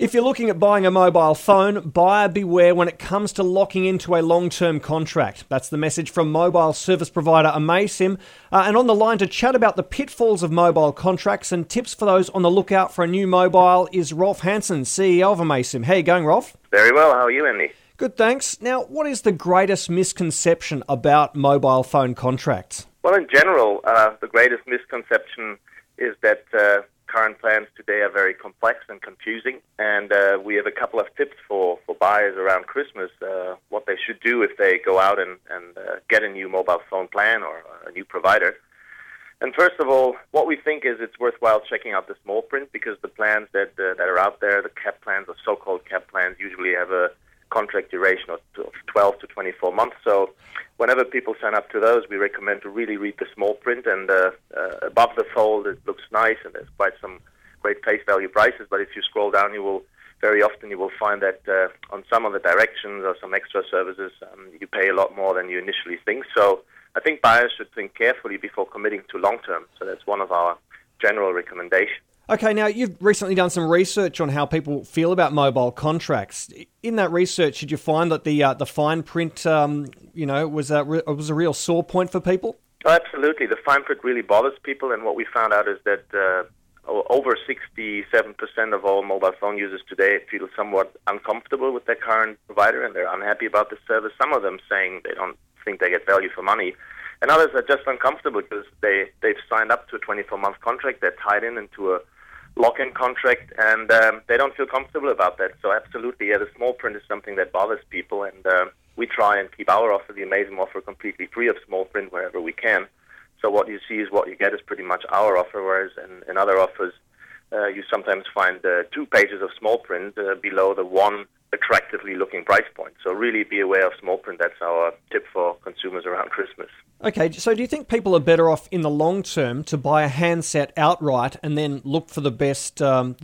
If you're looking at buying a mobile phone, buyer beware when it comes to locking into a long-term contract. That's the message from mobile service provider Amaysim. And on the line to chat about the pitfalls of mobile contracts and tips for those on the lookout for a new mobile is Rolf Hansen, CEO of Amaysim. How are you going, Rolf? Very well. How are you, Andy? Good, thanks. Now, what is the greatest misconception about mobile phone contracts? Well, in general, the greatest misconception is that current plans today are very complex and confusing, and we have a couple of tips for buyers around Christmas, what they should do if they go out and get a new mobile phone plan or a new provider. And first of all, what we think is it's worthwhile checking out the small print, because the plans that are out there, the cap plans or so-called cap plans, usually have a contract duration of 12 to 24 months. So whenever people sign up to those, we recommend to really read the small print, and above the fold it looks nice and there's quite some great face value prices, but if you scroll down you will find that on some of the directions or some extra services you pay a lot more than you initially think. So I think buyers should think carefully before committing to long term. So that's one of our general recommendations. Okay, now you've recently done some research on how people feel about mobile contracts. In that research, did you find that the fine print, was a real sore point for people? Oh, absolutely. The fine print really bothers people, and what we found out is that over 67% of all mobile phone users today feel somewhat uncomfortable with their current provider, and they're unhappy about the service. Some of them saying they don't think they get value for money. And others are just uncomfortable because they've signed up to a 24-month contract. They're tied into a lock-in contract, and they don't feel comfortable about that. So absolutely, the small print is something that bothers people, and we try and keep our offer, the Amaysim offer, completely free of small print wherever we can. So what you see is what you get is pretty much our offer, whereas in other offers, you sometimes find 2 pages of small print below the one attractively looking price point. So really be aware of small print. That's our tip for consumers around Christmas. Okay, so do you think people are better off in the long term to buy a handset outright and then look for the best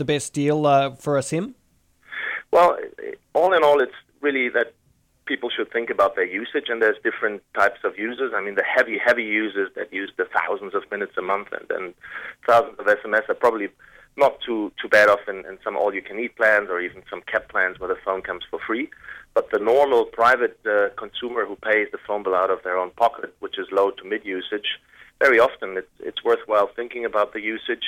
deal for a SIM? Well, all in all, it's really that people should think about their usage, and there's different types of users. I mean, the heavy users that use the thousands of minutes a month and thousands of SMS are probably not too bad off in some all-you-can-eat plans or even some cap plans where the phone comes for free. But the normal private consumer who pays the phone bill out of their own pocket, which is low to mid-usage, very often it's worthwhile thinking about the usage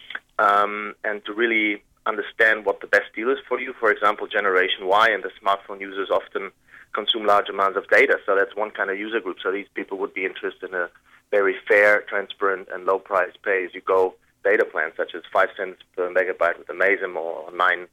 and to really understand what the best deal is for you. For example, Generation Y and the smartphone users often consume large amounts of data, so that's one kind of user group. So these people would be interested in a very fair, transparent, and low-price pay-as-you-go data plan, such as 5 cents per megabyte with Amaysim or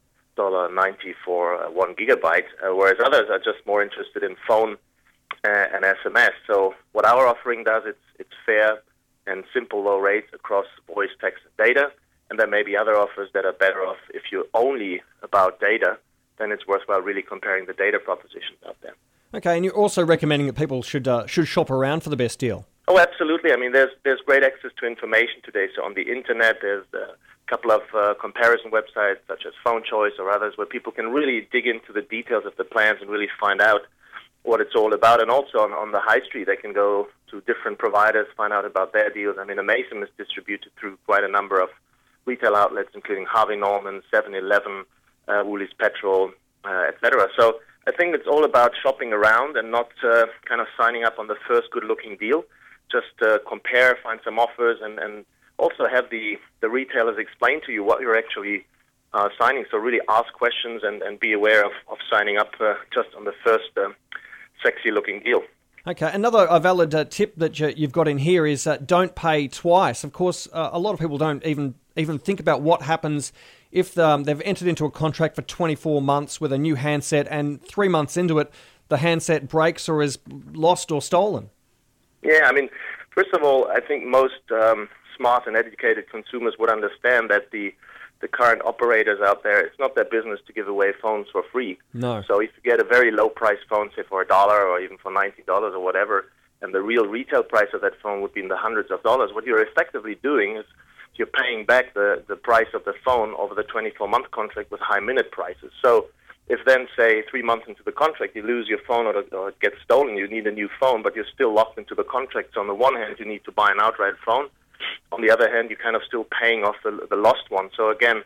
$9.90 for 1 gigabyte, whereas others are just more interested in phone and SMS. So what our offering does, it's fair and simple low rates across voice, text, and data, and there may be other offers that are better off. If you're only about data, then it's worthwhile really comparing the data propositions out there. Okay, and you're also recommending that people should shop around for the best deal. Oh, absolutely. I mean, there's great access to information today. So on the internet, there's a couple of comparison websites such as Phone Choice or others where people can really dig into the details of the plans and really find out what it's all about. And also on the high street, they can go to different providers, find out about their deals. I mean, Amaysim is distributed through quite a number of retail outlets, including Harvey Norman, 7-Eleven, Woolies Petrol, etc. So I think it's all about shopping around and not kind of signing up on the first good-looking deal. Just compare, find some offers, and also have the retailers explain to you what you're actually signing. So really ask questions and be aware of signing up just on the first sexy-looking deal. Okay, another valid tip that you've got in here is don't pay twice. Of course, a lot of people don't even think about what happens if they've entered into a contract for 24 months with a new handset and 3 months into it, the handset breaks or is lost or stolen. Yeah, I mean, first of all, I think most smart and educated consumers would understand that the current operators out there, it's not their business to give away phones for free. No. So if you get a very low-priced phone, say for $1 or even for $90 or whatever, and the real retail price of that phone would be in the hundreds of dollars, what you're effectively doing is you're paying back the price of the phone over the 24-month contract with high-minute prices. So if then, say, 3 months into the contract, you lose your phone or it gets stolen, you need a new phone, but you're still locked into the contract. So on the one hand, you need to buy an outright phone. On the other hand, you're kind of still paying off the lost one. So again,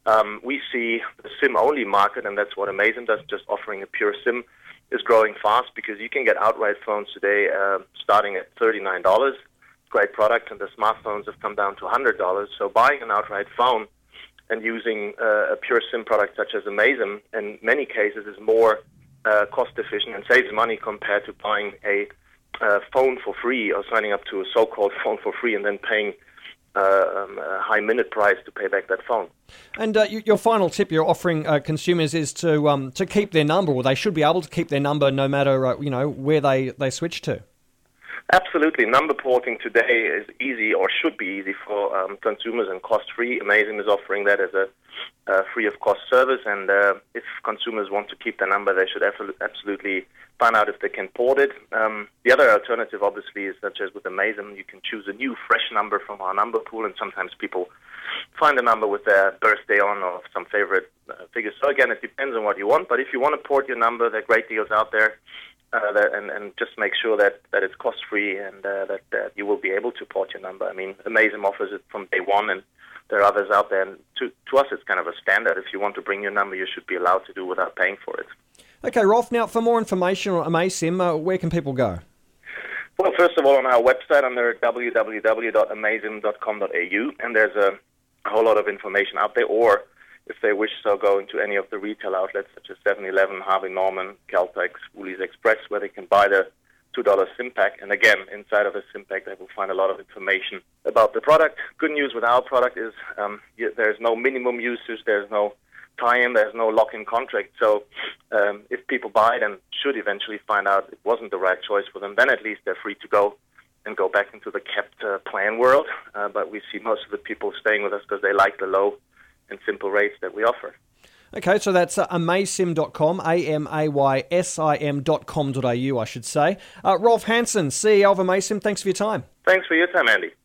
We see the SIM-only market, and that's what Amazim does, just offering a pure SIM, is growing fast because you can get outright phones today starting at $39. Great product, and the smartphones have come down to $100. So buying an outright phone and using a pure SIM product such as Amazim, in many cases, is more cost efficient and saves money compared to buying a phone for free or signing up to a so-called phone for free and then paying a high minute price to pay back that phone. And your final tip you're offering consumers is to keep their number, or they should be able to keep their number no matter where they switch to. Absolutely. Number porting today is easy, or should be easy, for consumers and cost-free. Amazim is offering that as a free-of-cost service, and if consumers want to keep their number, they should absolutely find out if they can port it. The other alternative, obviously, is such as with Amazim, you can choose a new, fresh number from our number pool, and sometimes people find a number with their birthday on or some favorite figures. So again, it depends on what you want, but if you want to port your number, there are great deals out there. And just make sure that it's cost-free and that you will be able to port your number. I mean, Amazim offers it from day one, and there are others out there. And to us, it's kind of a standard. If you want to bring your number, you should be allowed to do without paying for it. Okay, Rolf, now for more information on Amazim, where can people go? Well, first of all, on our website under www.amazim.com.au, and there's a whole lot of information out there, or if they wish so, go into any of the retail outlets such as 7-Eleven, Harvey Norman, Caltex, Woolies Express, where they can buy the $2 SIM pack. And again, inside of the SIM pack, they will find a lot of information about the product. Good news with our product is there's no minimum usage, there's no tie-in, there's no lock-in contract. So if people buy it and should eventually find out it wasn't the right choice for them, then at least they're free to go and go back into the kept plan world. But we see most of the people staying with us because they like the low and simple rates that we offer. Okay, so that's amaysim.com, amaysim.com.au, I should say. Rolf Hansen, CEO of Amazim, thanks for your time. Thanks for your time, Andy.